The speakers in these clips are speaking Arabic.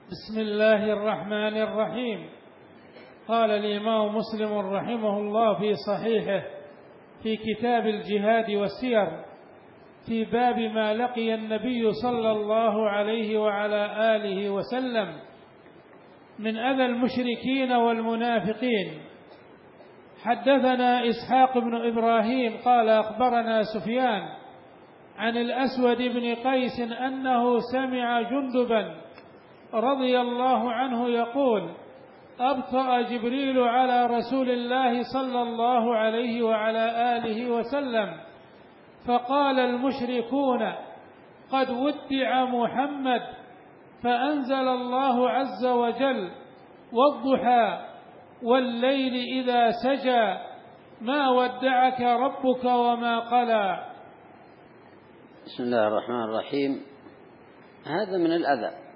بسم الله الرحمن الرحيم. قال الإمام مسلم رحمه الله في صحيحه في كتاب الجهاد والسير في باب ما لقي النبي صلى الله عليه وعلى آله وسلم من أذى المشركين والمنافقين. حدثنا إسحاق بن إبراهيم قال أخبرنا سفيان عن الأسود بن قيس أنه سمع جندبا رضي الله عنه يقول: أبطأ جبريل على رسول الله صلى الله عليه وعلى آله وسلم فقال المشركون: قد ودع محمد، فأنزل الله عز وجل: والضحى والليل إذا سجى ما ودعك ربك وما قلى. بسم الله الرحمن الرحيم. هذا من الأذى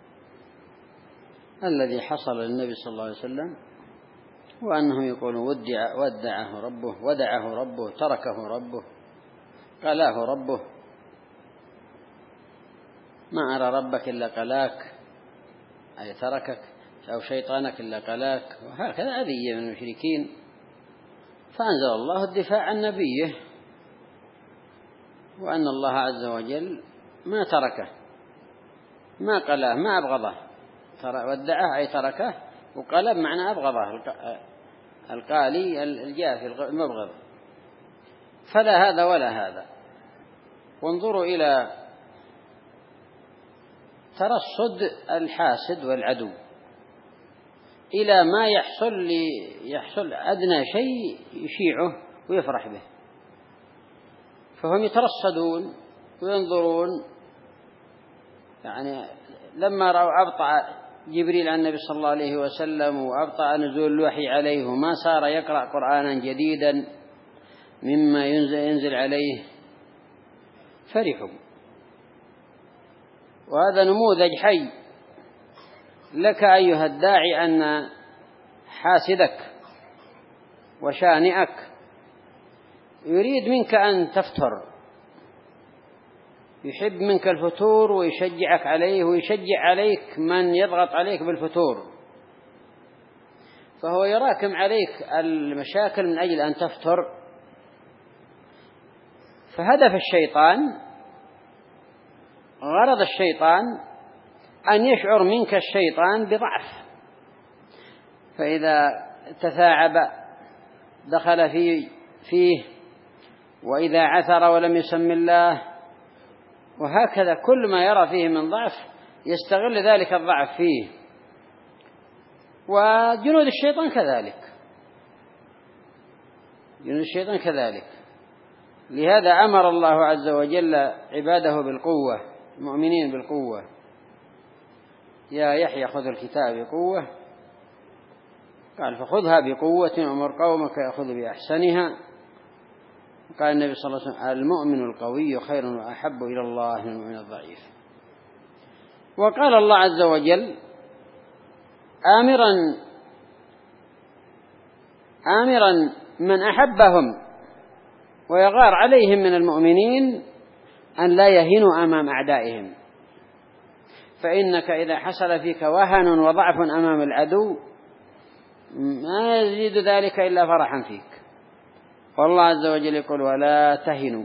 الذي حصل للنبي صلى الله عليه وسلم، وأنهم يقولون ودعه ربه، ودعه ربه، تركه ربه، قلاه ربه، ما أرى ربك إلا قلاك، أي تركك، أو شيطانك إلا قلاك، وهكذا أذية من المشركين. فأنزل الله الدفاع عن نبيه، وأن الله عز وجل ما تركه، ما قلاه، ما أبغضه. ودعه أي تركه، وقلب معنى أبغضه، القالي الجافي المبغض. فلا هذا ولا هذا. وانظروا إلى ترصد الحاسد والعدو إلى ما يحصل أدنى شيء يشيعه ويفرح به، فهم يترصدون وينظرون. يعني لما رأوا أبطأ جبريل عن النبي صلى الله عليه وسلم وأبطأ نزول الوحي عليه وما صار يقرأ قرآنا جديدا مما ينزل عليه فرحوا. وهذا نموذج حي لك أيها الداعي أن حاسدك وشانئك يريد منك أن تفتر، يحب منك الفتور ويشجعك عليه، ويشجع عليك من يضغط عليك بالفتور، فهو يراكم عليك المشاكل من أجل أن تفتر. فهدف الشيطان، غرض الشيطان أن يشعر منك الشيطان بضعف، فإذا تثاعب دخل فيه، وإذا عثر ولم يسم الله، وهكذا كل ما يرى فيه من ضعف يستغل ذلك الضعف فيه. وجنود الشيطان كذلك، جنود الشيطان كذلك. لهذا أمر الله عز وجل عباده بالقوة، المؤمنين بالقوة: يا يحيى خذ الكتاب بقوة، قال فخذها بقوة وأمر قومك يأخذ بأحسنها. قال النبي صلى الله عليه وسلم: المؤمن القوي خير وأحب إلى الله من المؤمن الضعيف. وقال الله عز وجل آمرا من أحبهم ويغار عليهم من المؤمنين أن لا يهينوا أمام أعدائهم، فإنك إذا حصل فيك وهن وضعف أمام العدو ما يزيد ذلك إلا فرحا فيك. والله عز وجل يقول: ولا تهنوا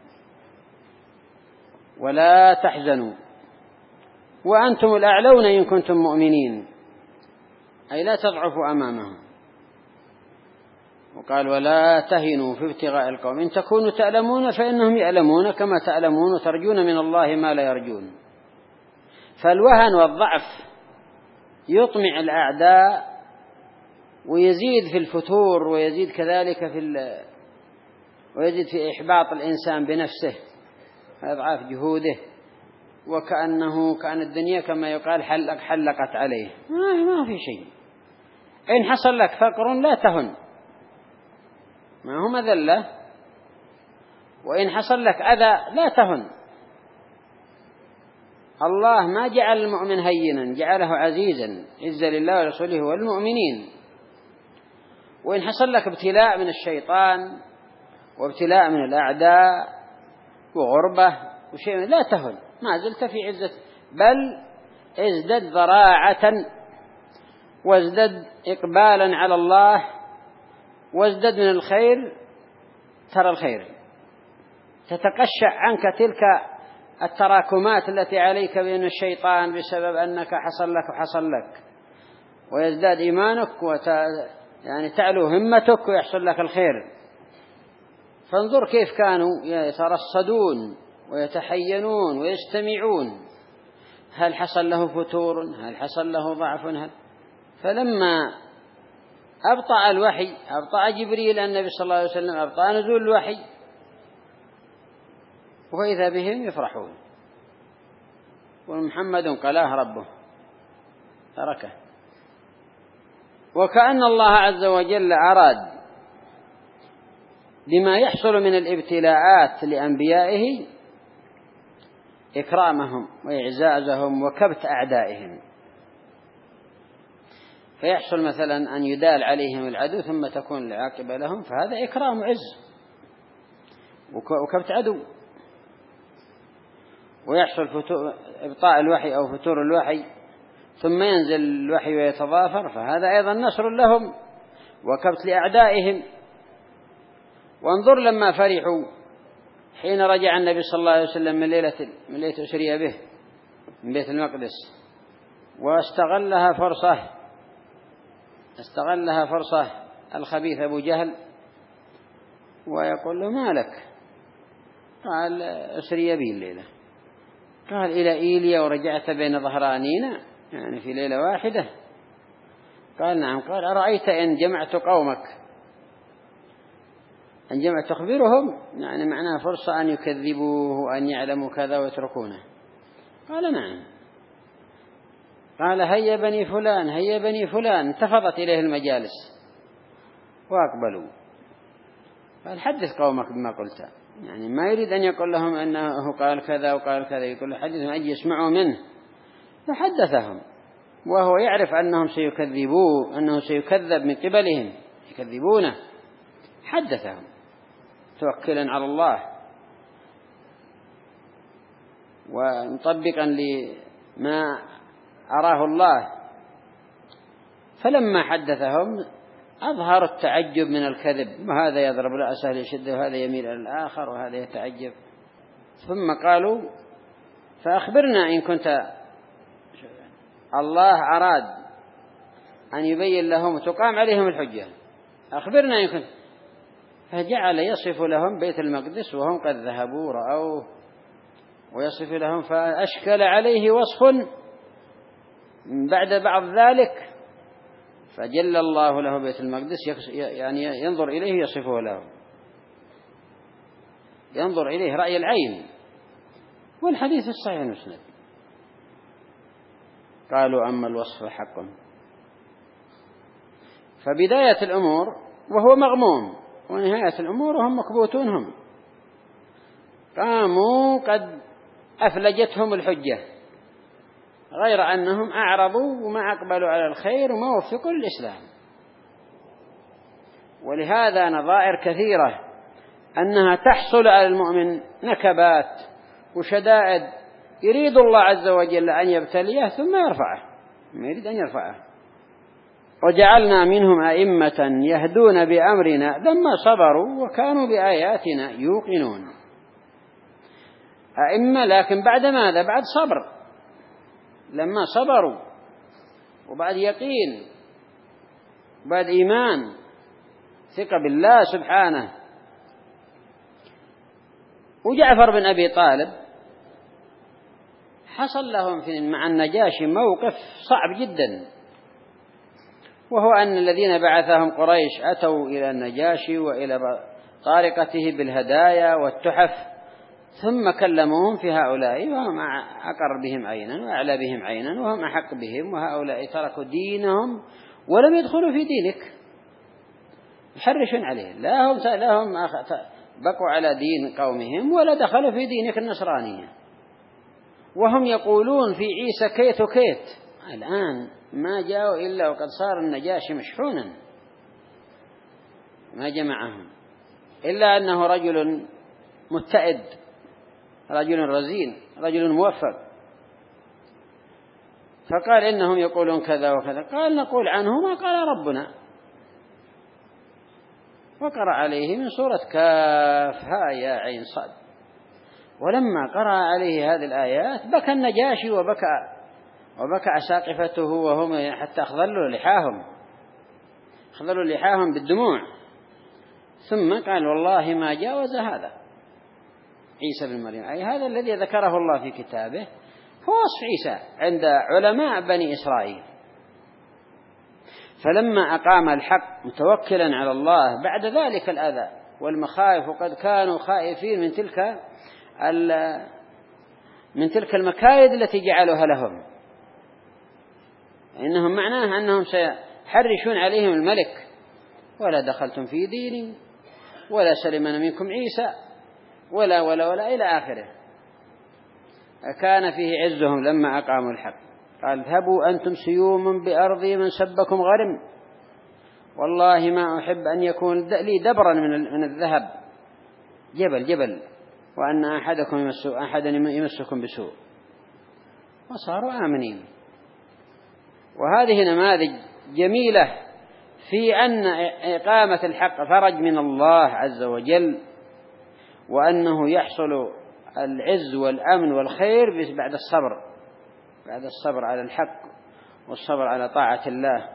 ولا تحزنوا وأنتم الأعلون إن كنتم مؤمنين، أي لا تضعفوا أمامهم. وقال: ولا تهنوا في ابتغاء القوم إن تكونوا تألمون فإنهم يألمون كما تألمون وترجون من الله ما لا يرجون. فالوهن والضعف يطمع الأعداء ويزيد في الفتور، ويزيد كذلك ويزيد في إحباط الإنسان بنفسه، أضعاف جهوده، كأن الدنيا كما يقال حلقت عليه، ما في شيء. إن حصل لك فقر لا تهن، ما هو مذلة. وإن حصل لك أذى لا تهن. الله ما جعل المؤمن هينا، جعله عزيزا، عزا لله ورسوله والمؤمنين. وإن حصل لك ابتلاء من الشيطان وابتلاء من الأعداء وغربة وشيء لا تهن، ما زلت في عزة، بل ازدد ضراعة وازدد إقبالا على الله وازدد من الخير، ترى الخير تتقشع عنك تلك التراكمات التي عليك بين الشيطان بسبب أنك حصل لك وحصل لك، ويزداد إيمانك يعني تعلو همتك ويحصل لك الخير. فانظر كيف كانوا يترصدون ويتحينون ويستمعون، هل حصل له فتور، هل حصل له ضعف، فلما أبطأ الوحي، أبطأ جبريل النبي صلى الله عليه وسلم، أبطأ نزول الوحي، وإذا بهم يفرحون. ومحمد قلاه ربه تركه. وكأن الله عز وجل أراد بما يحصل من الابتلاءات لأنبيائه إكرامهم وإعزازهم وكبت أعدائهم، فيحصل مثلا أن يدال عليهم العدو ثم تكون العاقبة لهم، فهذا إكرام وعز وكبت عدو. ويحصل إبطاء الوحي أو فتور الوحي ثم ينزل الوحي ويتضافر، فهذا أيضا نصر لهم وكبت لأعدائهم. وانظر لما فرحوا حين رجع النبي صلى الله عليه وسلم من ليلة أسري به من بيت المقدس، استغلها فرصة الخبيث أبو جهل، ويقول له ما لك؟ قال أسري بي الليلة. قال إلى إيليا ورجعت بين ظهرانينا، يعني في ليلة واحدة؟ قال نعم. قال أرأيت إن جمعت قومك، أن جمعت تخبرهم، يعني معناه فرصة أن يكذبوه وأن يعلموا كذا ويتركونه. قال نعم. قال هيا بني فلان، هيا بني فلان، انتفضت إليه المجالس وأقبلوا. قال حدث قومك بما قلت، يعني ما يريد أن يقول لهم أنه قال كذا وقال كذا، يقول له حدثهم أن يسمعوا منه. فحدثهم وهو يعرف أنهم سيكذبوه، أنه سيكذب من قبلهم، يكذبونه. حدثهم توكلا على الله ومطبقا لما أراه الله. فلما حدثهم أظهر التعجب من الكذب، وهذا يضرب رأسه لشده وهذا يميل إلى الآخر وهذا يتعجب. ثم قالوا فأخبرنا إن كنت الله أراد أن يبين لهم تقام عليهم الحجة، أخبرنا إن كنت. فجعل يصف لهم بيت المقدس وهم قد ذهبوا رأوه، ويصف لهم، فأشكل عليه وصف بعد بعض ذلك، فجل الله له بيت المقدس، يعني ينظر إليه يصفه له، ينظر إليه رأي العين. والحديث الصحيح المسند. قالوا أما الوصف حق. فبداية الأمور وهو مغموم، ونهاية الأمور وهم مكبوتون. هم قاموا قد أفلجتهم الحجة، غير أنهم أعرضوا وما أقبلوا على الخير وما وفقوا للإسلام. ولهذا نظائر كثيرة أنها تحصل على المؤمن نكبات وشدائد، يريد الله عز وجل أن يبتليه ثم يرفعه، ما يريد أن يرفعه. وجعلنا منهم أئمة يهدون بأمرنا لما صبروا وكانوا بآياتنا يوقنون. أئمة، لكن بعد ماذا؟ بعد صبر، لما صبروا وبعد يقين وبعد إيمان، ثقة بالله سبحانه. وجعفر بن أبي طالب حصل لهم مع النجاشي موقف صعب جدا، وهو أن الذين بعثهم قريش أتوا إلى النجاشي وإلى طارقته بالهدايا والتحف، ثم كلموهم في هؤلاء وهم أقر بهم عينا وأعلى بهم عينا وهم أحق بهم، وهؤلاء تركوا دينهم ولم يدخلوا في دينك، يحرشون عليه، لا هم بقوا على دين قومهم ولا دخلوا في دينك النصرانية، وهم يقولون في عيسى كيت وكيت. الآن ما جاءوا إلا وقد صار النجاشي مشحونا، ما جمعهم إلا أنه رجل متئد، رجل رزين، رجل موفق. فقال إنهم يقولون كذا وكذا. قال نقول عنه ما قال ربنا. وقرأ عليه من سورة كاف ها يا عين صاد. ولما قرأ عليه هذه الآيات بكى النجاشي وبكى أساقفته وهم حتى أخضلوا لحاهم بالدموع. ثم قال والله ما جاوز هذا عيسى بن مريم، أي هذا الذي ذكره الله في كتابه هو وصف عيسى عند علماء بني إسرائيل. فلما أقام الحق متوكلا على الله بعد ذلك الأذى والمخاوف، وقد كانوا خائفين من تلك المكايد التي جعلوها لهم، إنهم معناه أنهم سيحرشون عليهم الملك، ولا دخلتم في ديني ولا سلمنا منكم عيسى ولا ولا ولا إلى آخره. كان فيه عزهم لما أقاموا الحق. قال اذهبوا أنتم سيوم بأرضي من سبكم غرم، والله ما أحب أن يكون لي دبرا من الذهب جبل وأن أحدا يمسكم بسوء. وصاروا آمنين. وهذه نماذج جميلة في أن إقامة الحق فرج من الله عز وجل، وأنه يحصل العز والأمن والخير بعد الصبر على الحق والصبر على طاعة الله.